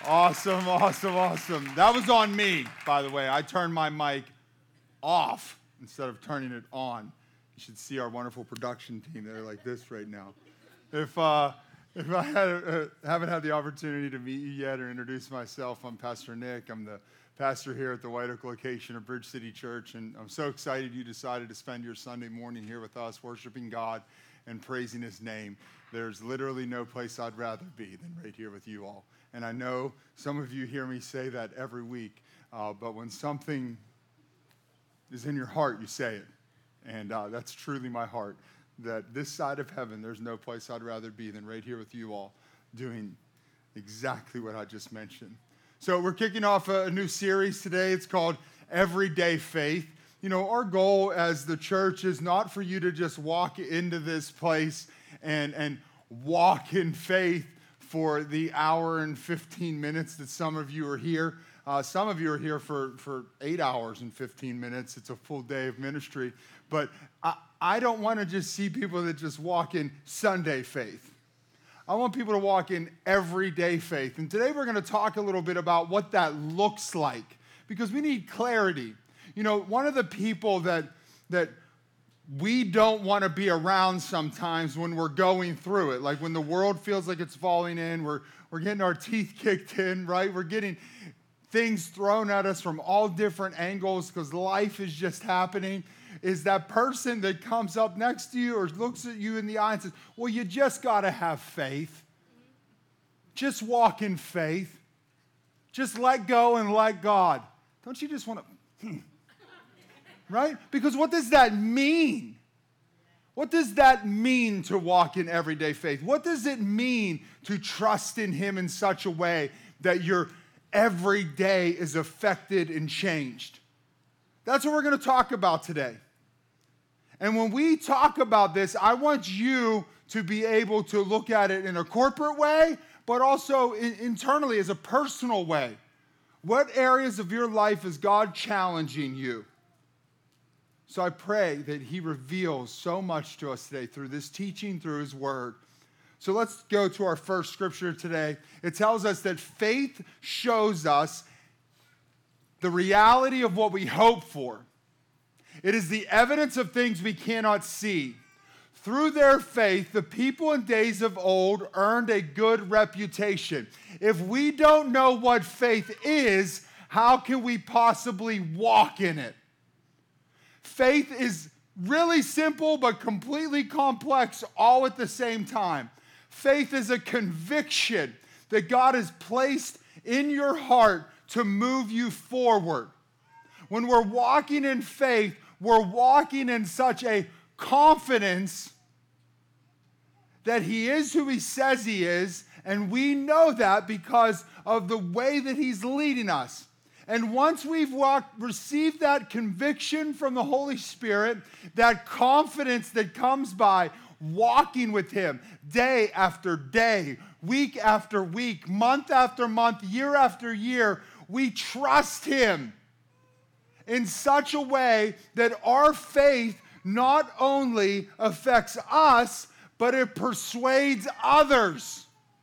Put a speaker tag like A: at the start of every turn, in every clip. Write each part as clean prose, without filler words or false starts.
A: Awesome, awesome, awesome. That was on me, by the way. I turned my mic off instead of turning it on. You should see our wonderful production team. They're like this right now. If I haven't had the opportunity to meet you yet or introduce myself, I'm Pastor Nick. I'm the pastor here at the White Oak location of Bridge City Church, and I'm so excited you decided to spend your Sunday morning here with us, worshiping God and praising His name. There's literally no place I'd rather be than right here with you all. And I know some of you hear me say that every week, but when something is in your heart, you say it. And that's truly my heart, that this side of heaven, there's no place I'd rather be than right here with you all doing exactly what I just mentioned. So we're kicking off a new series today. It's called Everyday Faith. You know, our goal as the church is not for you to just walk into this place and walk in faith for the hour and 15 minutes that some of you are here. Some of you are here for 8 hours and 15 minutes. It's a full day of ministry. But I don't want to just see people that just walk in Sunday faith. I want people to walk in everyday faith. And today we're going to talk a little bit about what that looks like, because we need clarity. You know, one of the people that we don't want to be around sometimes when we're going through it, like when the world feels like it's falling in, we're getting our teeth kicked in, right? We're getting things thrown at us from all different angles because life is just happening, is that person that comes up next to you or looks at you in the eye and says, well, you just got to have faith. Just walk in faith. Just let go and let God. Don't you just want to... Right? Because what does that mean? What does that mean to walk in everyday faith? What does it mean to trust in Him in such a way that your every day is affected and changed? That's what we're going to talk about today. And when we talk about this, I want you to be able to look at it in a corporate way, but also internally as a personal way. What areas of your life is God challenging you? So I pray that He reveals so much to us today through this teaching, through His Word. So let's go to our first scripture today. It tells us that faith shows us the reality of what we hope for. It is the evidence of things we cannot see. Through their faith, the people in days of old earned a good reputation. If we don't know what faith is, how can we possibly walk in it? Faith is really simple but completely complex all at the same time. Faith is a conviction that God has placed in your heart to move you forward. When we're walking in faith, we're walking in such a confidence that He is who He says He is, and we know that because of the way that He's leading us. And once we've received that conviction from the Holy Spirit, that confidence that comes by walking with Him day after day, week after week, month after month, year after year, we trust Him in such a way that our faith not only affects us, but it persuades others.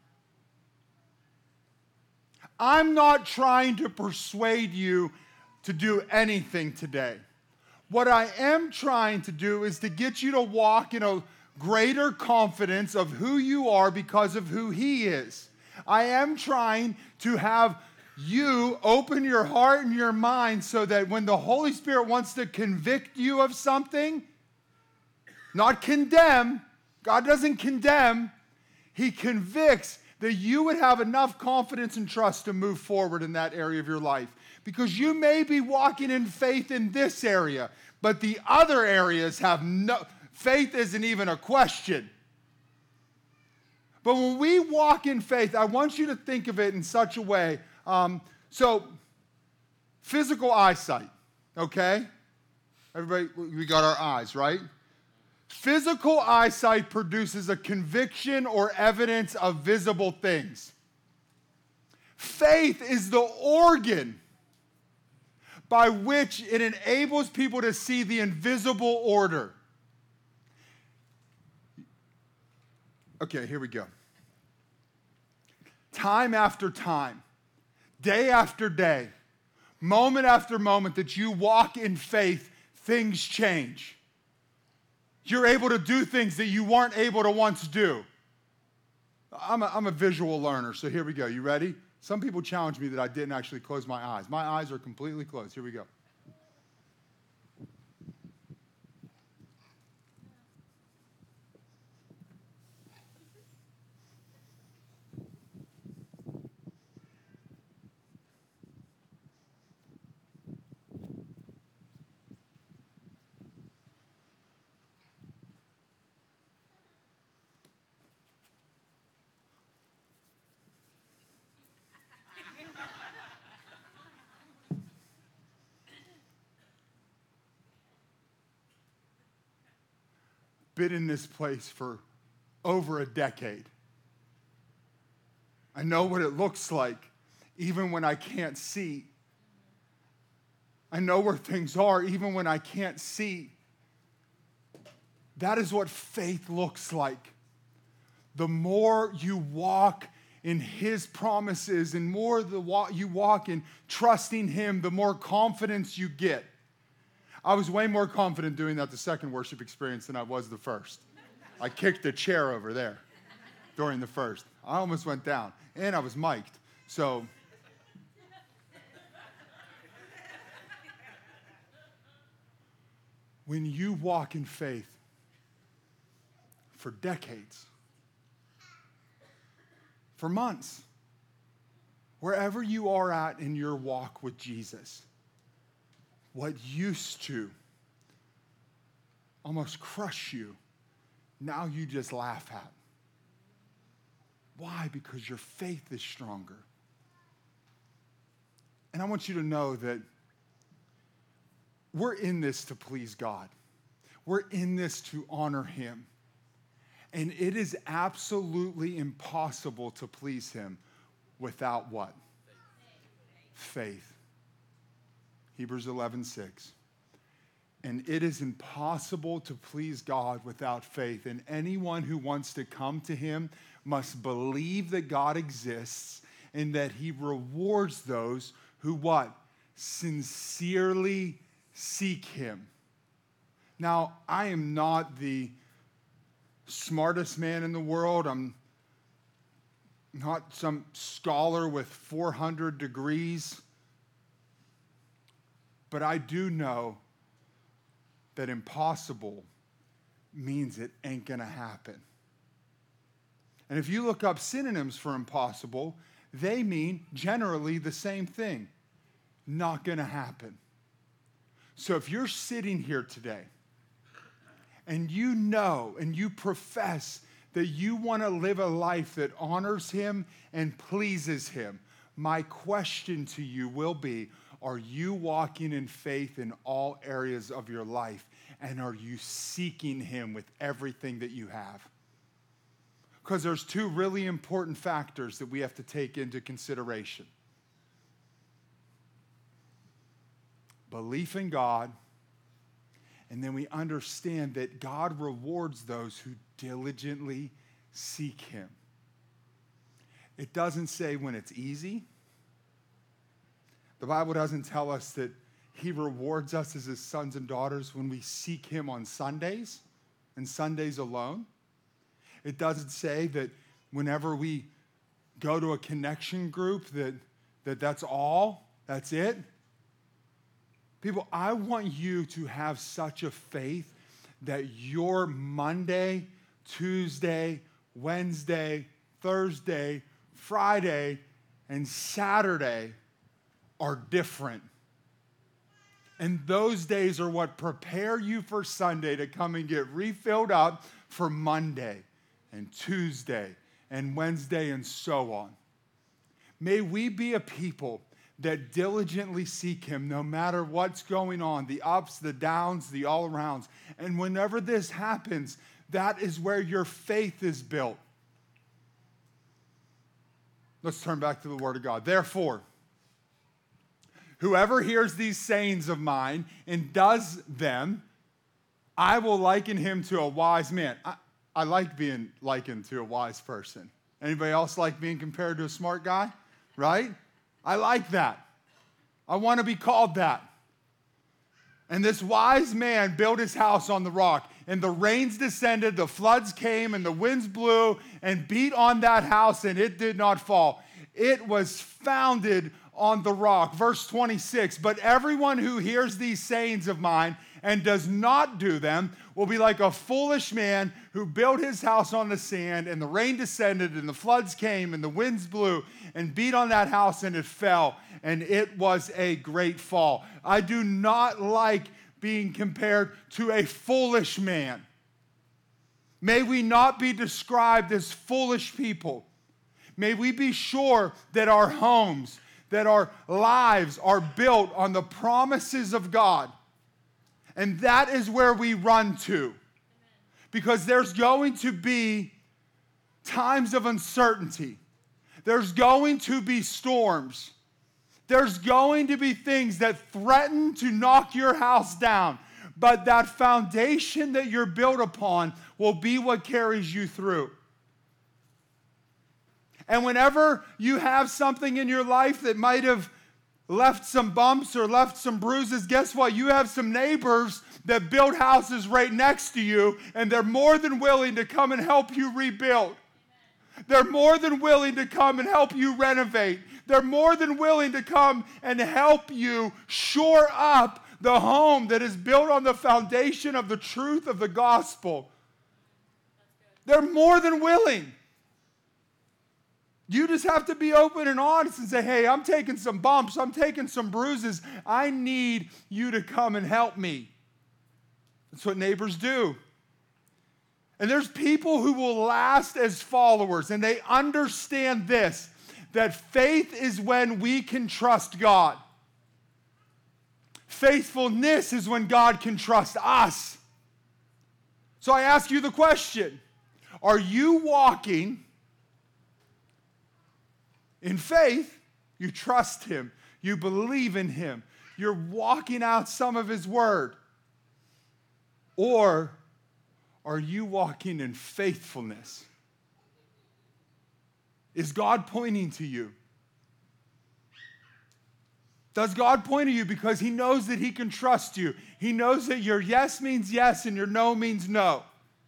A: I'm not trying to persuade you to do anything today. What I am trying to do is to get you to walk in a greater confidence of who you are because of who He is. I am trying to have you open your heart and your mind so that when the Holy Spirit wants to convict you of something, not condemn, God doesn't condemn, He convicts, that you would have enough confidence and trust to move forward in that area of your life. Because you may be walking in faith in this area, but the other areas have no, faith isn't even a question. But when we walk in faith, I want you to think of it in such a way. So, physical eyesight, okay? Everybody, we got our eyes, right? Physical eyesight produces a conviction or evidence of visible things. Faith is the organ by which it enables people to see the invisible order. Okay, here we go. Time after time, day after day, moment after moment that you walk in faith, things change. You're able to do things that you weren't able to once do. I'm a visual learner, so here we go. You ready? Some people challenge me that I didn't actually close my eyes. My eyes are completely closed. Here we go. Been in this place for over a decade. I know what it looks like, even when I can't see. I know where things are, even when I can't see. That is what faith looks like. The more you walk in His promises and more you walk in trusting Him, the more confidence you get. I was way more confident doing that the second worship experience than I was the first. I kicked a chair over there during the first. I almost went down, and I was mic'd. So, when you walk in faith for decades, for months, wherever you are at in your walk with Jesus, what used to almost crush you, now you just laugh at. Why? Because your faith is stronger. And I want you to know that we're in this to please God. We're in this to honor Him. And it is absolutely impossible to please Him without what? Faith. Hebrews 11:6. And it is impossible to please God without faith. And anyone who wants to come to Him must believe that God exists and that He rewards those who what? Sincerely seek Him. Now, I am not the smartest man in the world. I'm not some scholar with 400 degrees. But I do know that impossible means it ain't gonna happen. And if you look up synonyms for impossible, they mean generally the same thing. Not gonna happen. So if you're sitting here today and you know and you profess that you want to live a life that honors Him and pleases Him, my question to you will be, are you walking in faith in all areas of your life? And are you seeking Him with everything that you have? Because there's two really important factors that we have to take into consideration. Belief in God, and then we understand that God rewards those who diligently seek Him. It doesn't say when it's easy. The Bible doesn't tell us that He rewards us as His sons and daughters when we seek Him on Sundays and Sundays alone. It doesn't say that whenever we go to a connection group that's all, that's it. People, I want you to have such a faith that your Monday, Tuesday, Wednesday, Thursday, Friday, and Saturday are different. And those days are what prepare you for Sunday to come and get refilled up for Monday and Tuesday and Wednesday and so on. May we be a people that diligently seek Him no matter what's going on, the ups, the downs, the all-arounds. And whenever this happens, that is where your faith is built. Let's turn back to the Word of God. Therefore, whoever hears these sayings of mine and does them, I will liken him to a wise man. I like being likened to a wise person. Anybody else like being compared to a smart guy? Right? I like that. I want to be called that. And this wise man built his house on the rock, and the rains descended, the floods came, and the winds blew and beat on that house, and it did not fall. It was founded on the rock. Verse 26, but everyone who hears these sayings of mine and does not do them will be like a foolish man who built his house on the sand, and the rain descended, and the floods came, and the winds blew and beat on that house, and it fell, and it was a great fall. I do not like being compared to a foolish man. May we not be described as foolish people. May we be sure that our homes, that our lives are built on the promises of God. And that is where we run to. Because there's going to be times of uncertainty. There's going to be storms. There's going to be things that threaten to knock your house down. But that foundation that you're built upon will be what carries you through. And whenever you have something in your life that might have left some bumps or left some bruises, guess what? You have some neighbors that build houses right next to you, and they're more than willing to come and help you rebuild. They're more than willing to come and help you renovate. They're more than willing to come and help you shore up the home that is built on the foundation of the truth of the gospel. They're more than willing. You just have to be open and honest and say, hey, I'm taking some bumps. I'm taking some bruises. I need you to come and help me. That's what neighbors do. And there's people who will last as followers, and they understand this, that faith is when we can trust God. Faithfulness is when God can trust us. So I ask you the question, are you walking in faith? You trust Him. You believe in Him. You're walking out some of His word. Or are you walking in faithfulness? Is God pointing to you? Does God point to you because He knows that He can trust you? He knows that your yes means yes and your no means no.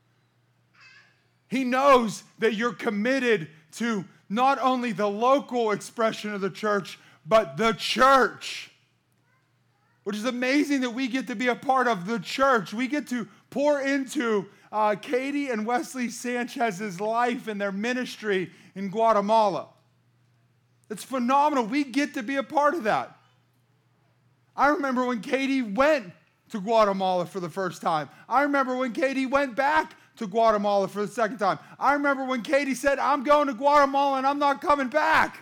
A: He knows that you're committed to not only the local expression of the church, but the church. Which is amazing that we get to be a part of the church. We get to pour into Katie and Wesley Sanchez's life and their ministry in Guatemala. It's phenomenal. We get to be a part of that. I remember when Katie went to Guatemala for the first time. I remember when Katie went back to Guatemala for the second time. I remember when Katie said, I'm going to Guatemala and I'm not coming back.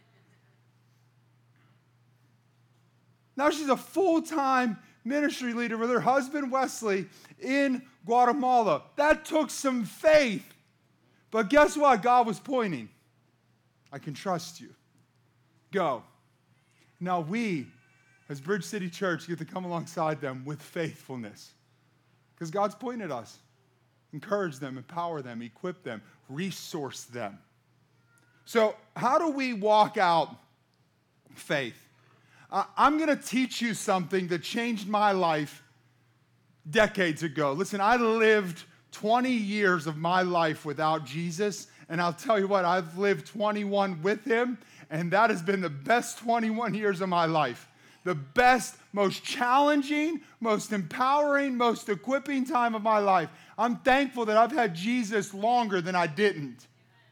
A: Now she's a full-time ministry leader with her husband, Wesley, in Guatemala. That took some faith. But guess what? God was pointing. I can trust you. Go. Now we, as Bridge City Church, get to come alongside them with faithfulness. Because God's pointing at us. Encourage them, empower them, equip them, resource them. So how do we walk out faith? I'm going to teach you something that changed my life decades ago. Listen, I lived 20 years of my life without Jesus, and I'll tell you what, I've lived 21 with Him, and that has been the best 21 years of my life. The best, most challenging, most empowering, most equipping time of my life. I'm thankful that I've had Jesus longer than I didn't.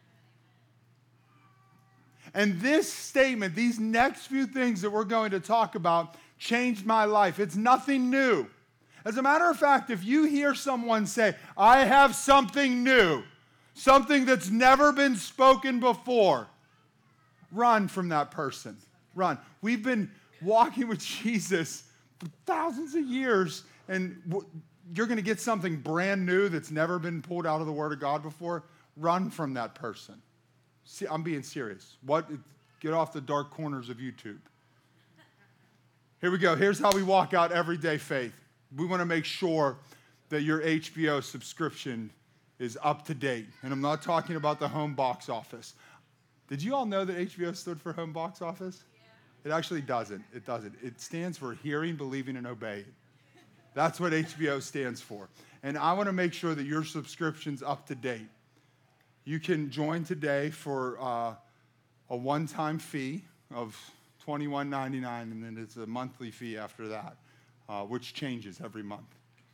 A: And this statement, these next few things that we're going to talk about, changed my life. It's nothing new. As a matter of fact, if you hear someone say, I have something new, something that's never been spoken before, run from that person. Run. We've been walking with Jesus for thousands of years, and you're going to get something brand new that's never been pulled out of the Word of God before. Run from that person. See, I'm being serious. Get off the dark corners of YouTube. Here we go. Here's how we walk out everyday faith. We want to make sure that your HBO subscription is up to date. And I'm not talking about the home box office. Did you all know that HBO stood for home box office? It actually doesn't. It doesn't. It stands for hearing, believing, and obeying. That's what HBO stands for. And I want to make sure that your subscription's up to date. You can join today for a one-time fee of $21.99, and then it's a monthly fee after that, which changes every month.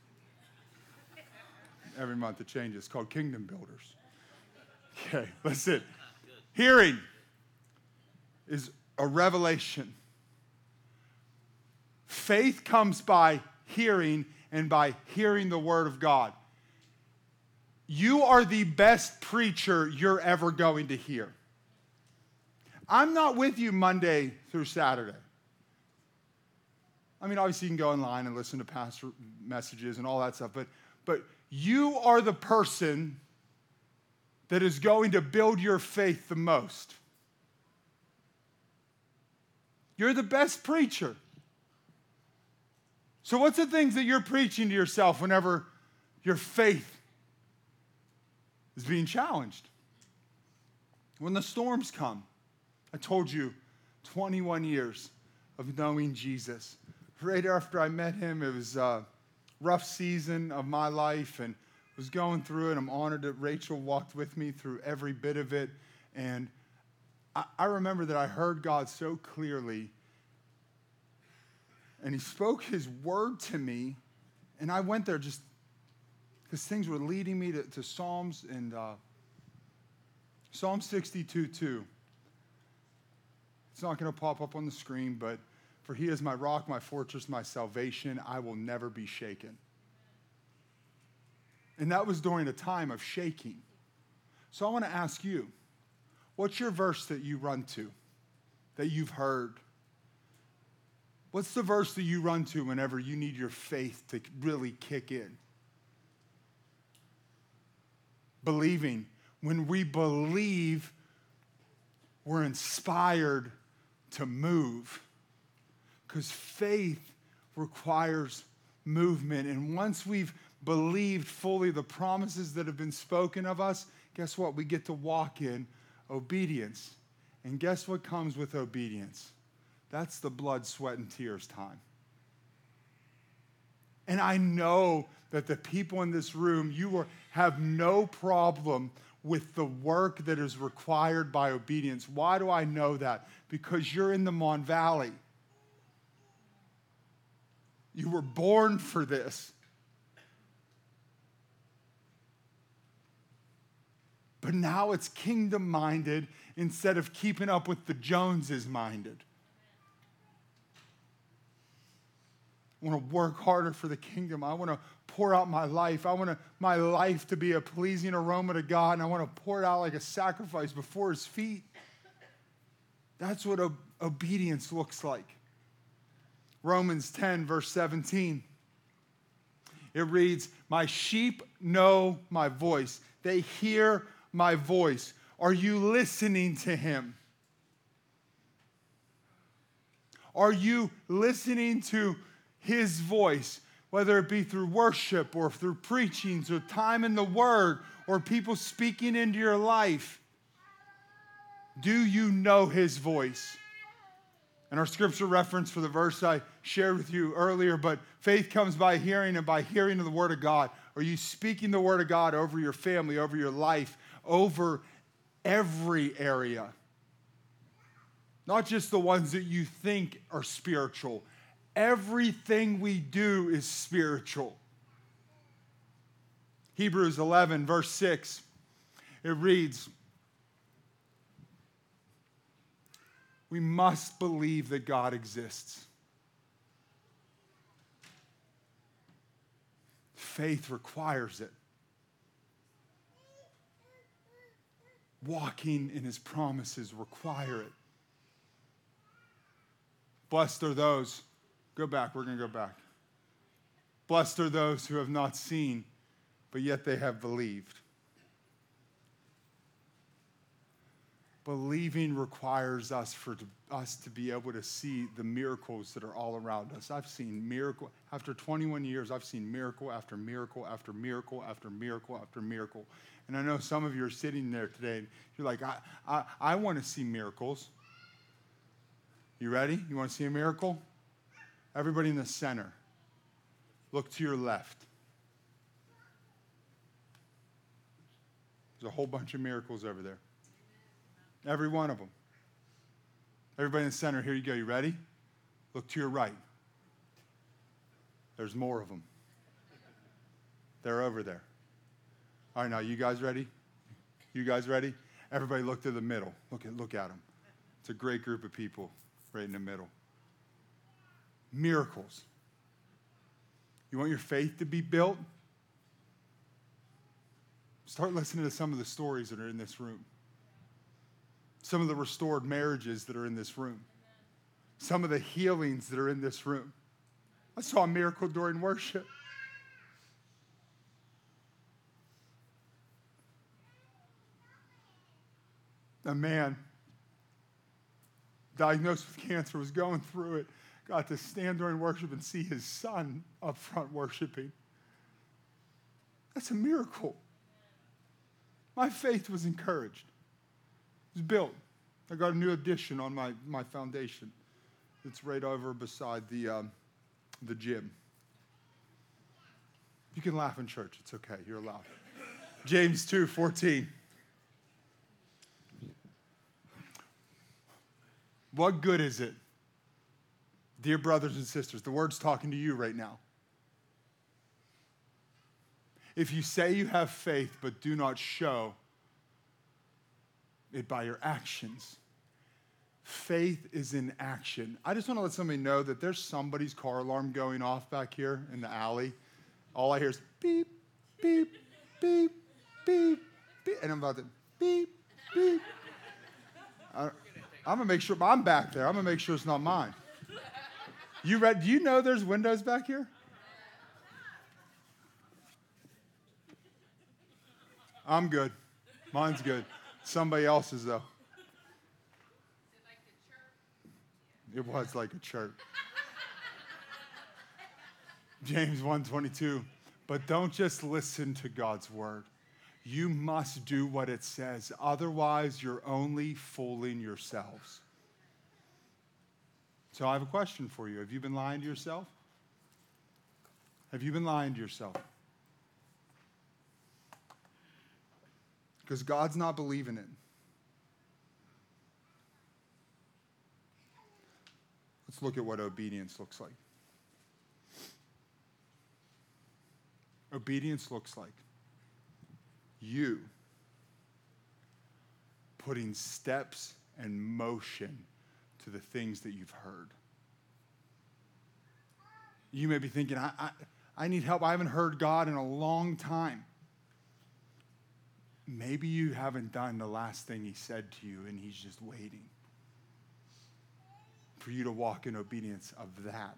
A: Every month it changes. It's called Kingdom Builders. Okay, listen. Hearing is a revelation. Faith comes by hearing, and by hearing the word of God. You are the best preacher you're ever going to hear. I'm not with you Monday through Saturday. I mean, obviously you can go online and listen to pastor messages and all that stuff, but you are the person that is going to build your faith the most. You're the best preacher. So what's the things that you're preaching to yourself whenever your faith is being challenged? When the storms come. I told you, 21 years of knowing Jesus. Right after I met him, it was a rough season of my life and was going through it. I'm honored that Rachel walked with me through every bit of it. And I remember that I heard God so clearly, and he spoke his word to me, and I went there just because things were leading me to Psalms, and Psalm 62:2. It's not going to pop up on the screen, but for he is my rock, my fortress, my salvation, I will never be shaken. And that was during a time of shaking. So I want to ask you, what's your verse that you run to, that you've heard? What's the verse that you run to whenever you need your faith to really kick in? Believing. When we believe, we're inspired to move. Because faith requires movement. And once we've believed fully the promises that have been spoken of us, guess what? We get to walk in obedience. And guess what comes with obedience? That's the blood, sweat, and tears time. And I know that the people in this room, have no problem with the work that is required by obedience. Why do I know that? Because you're in the Mon Valley. You were born for this. But now it's kingdom-minded instead of keeping up with the Joneses-minded. I want to work harder for the kingdom. I want to pour out my life. I want my life to be a pleasing aroma to God, and I want to pour it out like a sacrifice before his feet. That's what obedience looks like. Romans 10, verse 17. It reads, my sheep know my voice. They hear my voice. Are you listening to him? Are you listening to his voice, whether it be through worship or through preachings or time in the word or people speaking into your life? Do you know his voice? And our scripture reference for the verse I shared with you earlier, but faith comes by hearing, and by hearing of the word of God. Are you speaking the word of God over your family, over your life, over every area? Not just the ones that you think are spiritual. Everything we do is spiritual. Hebrews 11, verse 6, it reads, we must believe that God exists. Faith requires it. Walking in his promises require it. Blessed are those. Go back, we're going to go back. Blessed are those who have not seen, but yet they have believed. Believing requires us to be able to see the miracles that are all around us. I've seen miracle. After 21 years, I've seen miracle after miracle after miracle after miracle after miracle. And I know some of you are sitting there today, and you're like, I want to see miracles. You ready? You want to see a miracle? Everybody in the center, look to your left. There's a whole bunch of miracles over there. Every one of them. Everybody in the center, here you go. You ready? Look to your right. There's more of them. They're over there. All right, now you guys ready? You guys ready? Everybody look to the middle. Look at them. It's a great group of people right in the middle. Miracles. You want your faith to be built? Start listening to some of the stories that are in this room. Some of the restored marriages that are in this room. Some of the healings that are in this room. I saw a miracle during worship. A man diagnosed with cancer was going through it, got to stand during worship and see his son up front worshiping. That's a miracle. My faith was encouraged. It was built. I got a new addition on my foundation. It's right over beside the gym. You can laugh in church. It's okay. You're allowed. James 2:14. What good is it, dear brothers and sisters? The word's talking to you right now. If you say you have faith but do not show it by your actions. Faith is in action. I just want to let somebody know that there's somebody's car alarm going off back here in the alley. All I hear is beep, beep, beep, beep, beep. And I'm about to beep, beep. I'm going to make sure, I'm back there. I'm going to make sure it's not mine. Do you know there's windows back here? I'm good. Mine's good. Somebody else's, though. It was like a chirp. James 1:22. But don't just listen to God's word. You must do what it says. Otherwise, you're only fooling yourselves. So I have a question for you. Have you been lying to yourself? Have you been lying to yourself? Because God's not believing it. Let's look at what obedience looks like. Obedience looks like you putting steps and motion to the things that you've heard. You may be thinking, I need help. I haven't heard God in a long time. Maybe you haven't done the last thing he said to you and he's just waiting for you to walk in obedience of that.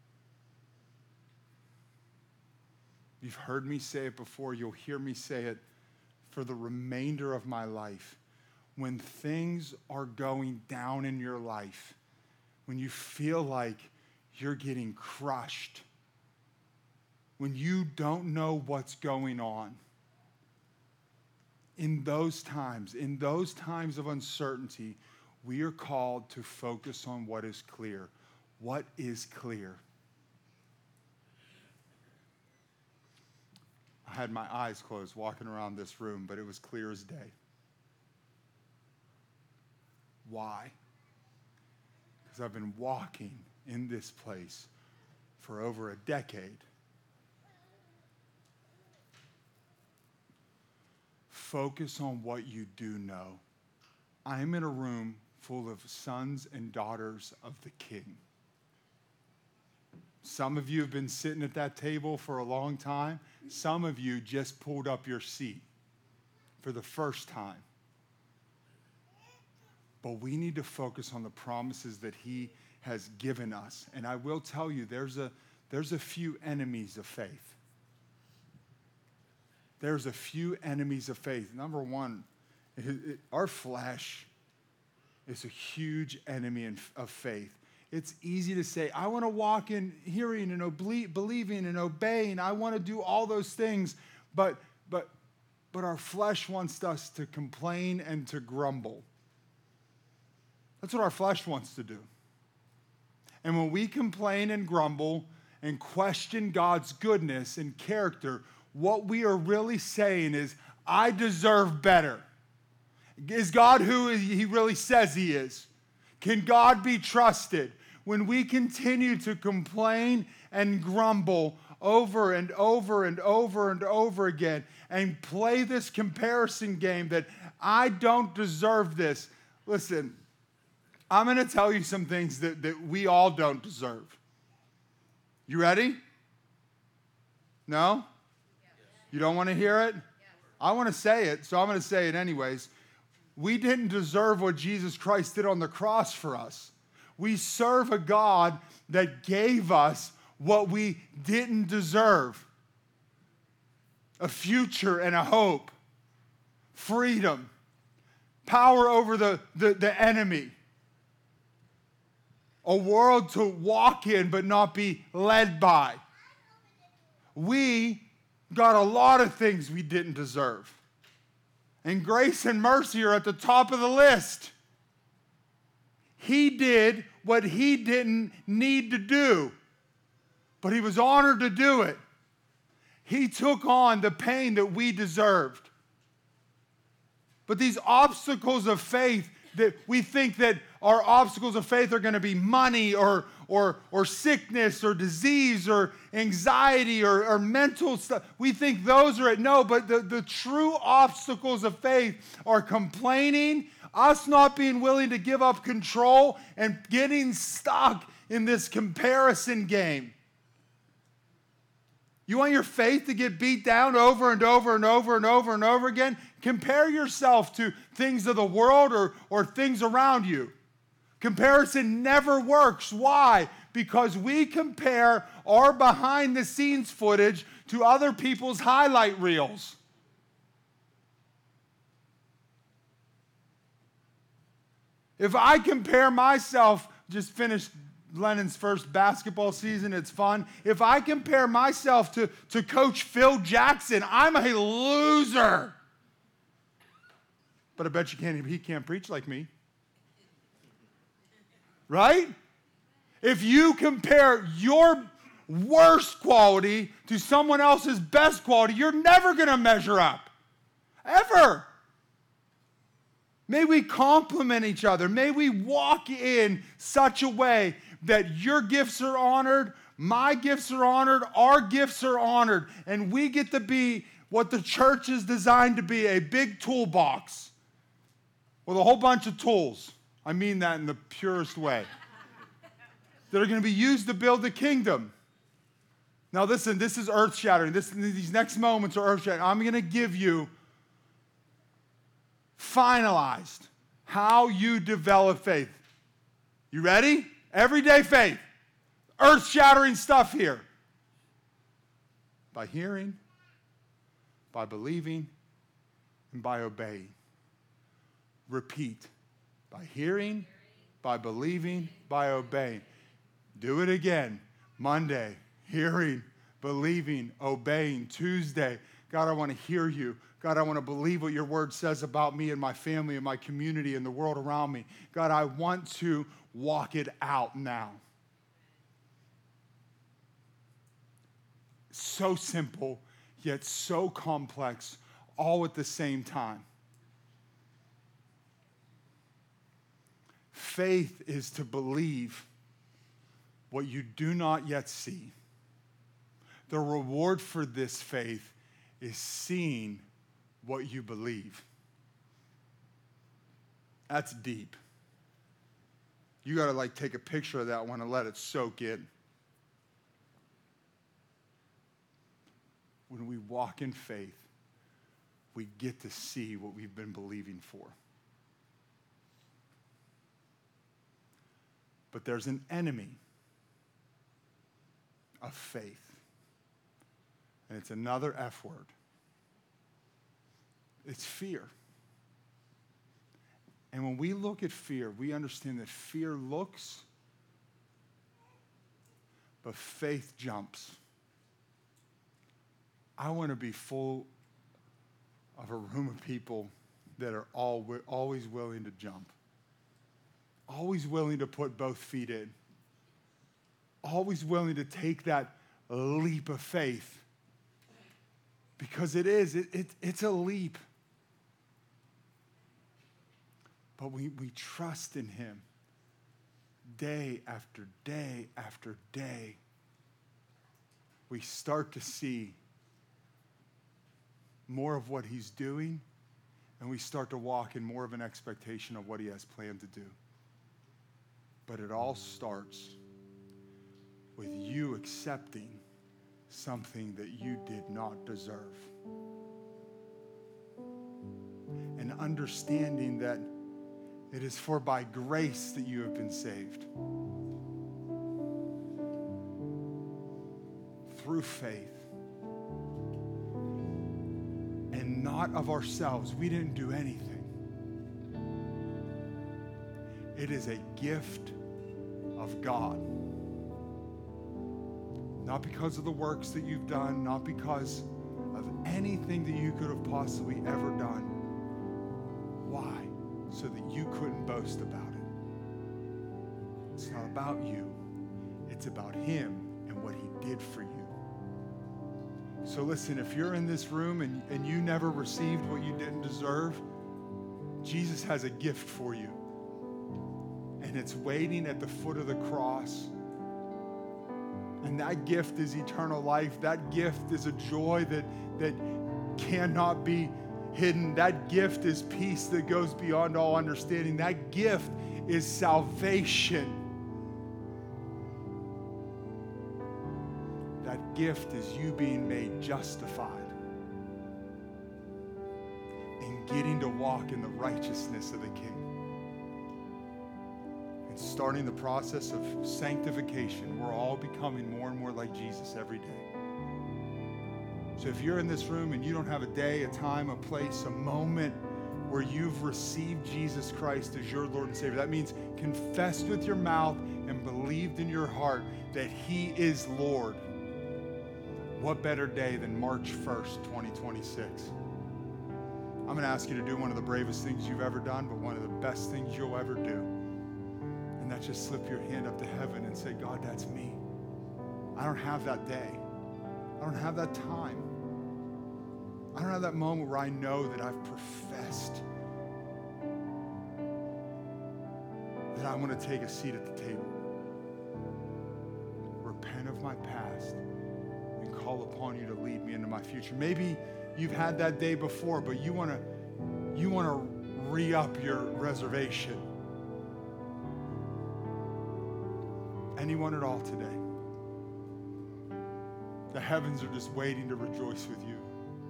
A: You've heard me say it before. You'll hear me say it for the remainder of my life. When things are going down in your life, when you feel like you're getting crushed, when you don't know what's going on, in those times of uncertainty, we are called to focus on what is clear. What is clear? I had my eyes closed walking around this room, but it was clear as day. Why? Because I've been walking in this place for over a decade. Focus on what you do know. I'm in a room full of sons and daughters of the King. Some of you have been sitting at that table for a long time. Some of you just pulled up your seat for the first time. But we need to focus on the promises that he has given us. And I will tell you, there's a few enemies of faith. There's a few enemies of faith. Number one, our flesh is a huge enemy of faith. It's easy to say, I want to walk in hearing and believing and obeying. I want to do all those things. But our flesh wants us to complain and to grumble. That's what our flesh wants to do. And when we complain and grumble and question God's goodness and character, what we are really saying is, I deserve better. Is God who he really says he is? Can God be trusted? When we continue to complain and grumble over and over and over and over again and play this comparison game that I don't deserve this. Listen, I'm going to tell you some things that we all don't deserve. You ready? No? You don't want to hear it? I want to say it, so I'm going to say it anyways. We didn't deserve what Jesus Christ did on the cross for us. We serve a God that gave us what we didn't deserve. A future and a hope. Freedom. Power over the enemy. A world to walk in but not be led by. We got a lot of things we didn't deserve. And grace and mercy are at the top of the list. He did what he didn't need to do, but he was honored to do it. He took on the pain that we deserved. But these obstacles of faith that we think that our obstacles of faith are going to be money or sickness or disease or anxiety or mental stuff. We think those are it. No, but the true obstacles of faith are complaining, us not being willing to give up control, and getting stuck in this comparison game. You want your faith to get beat down over and over and over and over and over again? Compare yourself to things of the world or things around you. Comparison never works. Why? Because we compare our behind-the-scenes footage to other people's highlight reels. If I compare myself, just finished Lennon's first basketball season, it's fun. If I compare myself to Coach Phil Jackson, I'm a loser. But I bet he can't preach like me. Right? If you compare your worst quality to someone else's best quality, you're never going to measure up. Ever. May we compliment each other. May we walk in such a way that your gifts are honored, my gifts are honored, our gifts are honored, and we get to be what the church is designed to be, a big toolbox with a whole bunch of tools. I mean that in the purest way. That are going to be used to build the kingdom. Now listen, this is earth-shattering. These next moments are earth-shattering. I'm going to give you finalized how you develop faith. You ready? Everyday faith. Earth-shattering stuff here. By hearing, by believing, and by obeying. Repeat. By hearing, by believing, by obeying. Do it again. Monday, hearing, believing, obeying. Tuesday, God, I want to hear you. God, I want to believe what your word says about me and my family and my community and the world around me. God, I want to walk it out now. So simple, yet so complex, all at the same time. Faith is to believe what you do not yet see. The reward for this faith is seeing what you believe. That's deep. You got to take a picture of that one and let it soak in. When we walk in faith, we get to see what we've been believing for. But there's an enemy of faith. And it's another F word. It's fear. And when we look at fear, we understand that fear looks, but faith jumps. I want to be full of a room of people that are always willing to jump. Always willing to put both feet in. always willing to take that leap of faith. Because it's a leap. But we trust in him day after day after day. We start to see more of what he's doing, and we start to walk in more of an expectation of what he has planned to do. But it all starts with you accepting something that you did not deserve. And understanding that it is for by grace that you have been saved. Through faith. And not of ourselves. We didn't do anything. It is a gift of God. Not because of the works that you've done, not because of anything that you could have possibly ever done. Why? So that you couldn't boast about it. It's not about you. It's about him and what he did for you. So listen, if you're in this room and you never received what you didn't deserve, Jesus has a gift for you. And it's waiting at the foot of the cross. And that gift is eternal life. That gift is a joy that cannot be hidden. That gift is peace that goes beyond all understanding. That gift is salvation. That gift is you being made justified and getting to walk in the righteousness of the King. And starting the process of sanctification. We're all becoming more and more like Jesus every day. So if you're in this room and you don't have a day, a time, a place, a moment where you've received Jesus Christ as your Lord and Savior, that means confessed with your mouth and believed in your heart that he is Lord. What better day than March 1st, 2026? I'm going to ask you to do one of the bravest things you've ever done, but one of the best things you'll ever do. And that's just slip your hand up to heaven and say, God, that's me. I don't have that day. I don't have that time. I don't have that moment where I know that I've professed that I want to take a seat at the table. Repent of my past and call upon you to lead me into my future. Maybe you've had that day before, but you want to re-up your reservation. Anyone at all today? The heavens are just waiting to rejoice with you.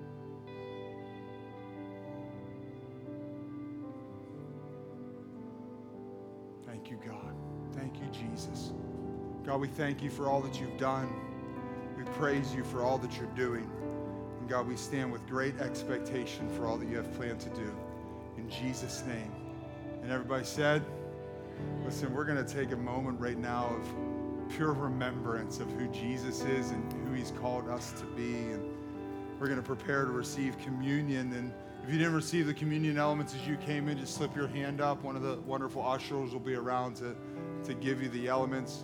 A: Thank you, God. Thank you, Jesus. God, we thank you for all that you've done. We praise you for all that you're doing. And God, we stand with great expectation for all that you have planned to do. In Jesus' name. And everybody said, listen, we're going to take a moment right now of pure remembrance of who Jesus is and who he's called us to be. And we're going to prepare to receive communion. And if you didn't receive the communion elements as you came in, just slip your hand up. One of the wonderful ushers will be around to give you the elements.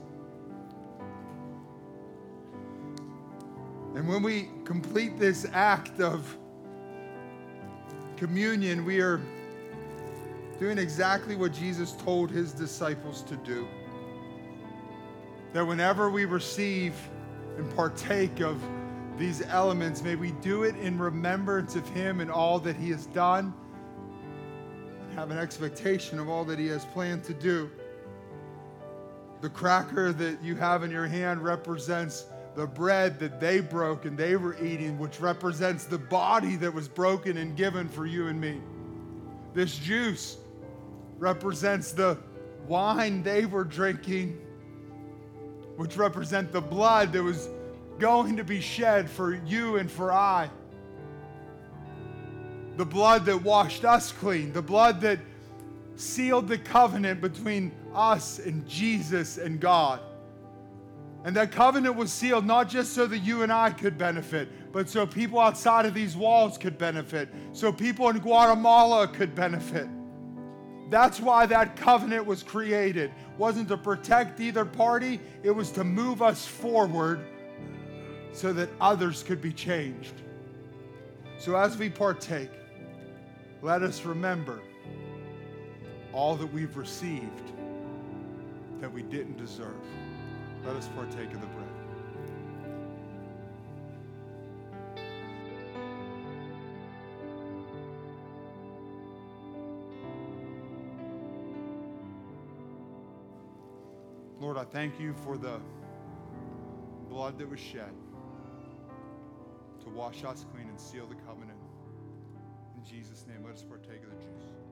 A: And when we complete this act of communion, we are doing exactly what Jesus told his disciples to do. That whenever we receive and partake of these elements, may we do it in remembrance of him and all that he has done, and have an expectation of all that he has planned to do. The cracker that you have in your hand represents the bread that they broke and they were eating, which represents the body that was broken and given for you and me. This juice represents the wine they were drinking, which represent the blood that was going to be shed for you and for I. The blood that washed us clean, the blood that sealed the covenant between us and Jesus and God. And that covenant was sealed not just so that you and I could benefit, but so people outside of these walls could benefit, so people in Guatemala could benefit. That's why that covenant was created. It wasn't to protect either party. It was to move us forward so that others could be changed. So as we partake, let us remember all that we've received that we didn't deserve. Let us partake of the bread. Lord, I thank you for the blood that was shed to wash us clean and seal the covenant. In Jesus' name, let us partake of the juice.